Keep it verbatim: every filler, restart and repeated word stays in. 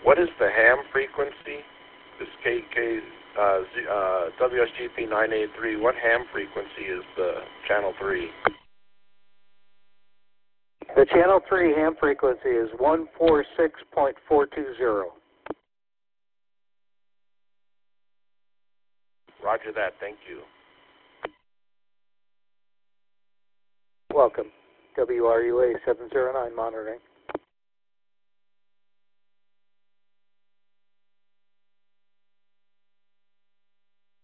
What is the ham frequency? This K K uh, Z, uh, W S G P nine eighty-three. What ham frequency is the channel three? The channel three ham frequency is one forty-six point four two zero. Roger that. Thank you. Welcome. W R U A seven zero nine monitoring.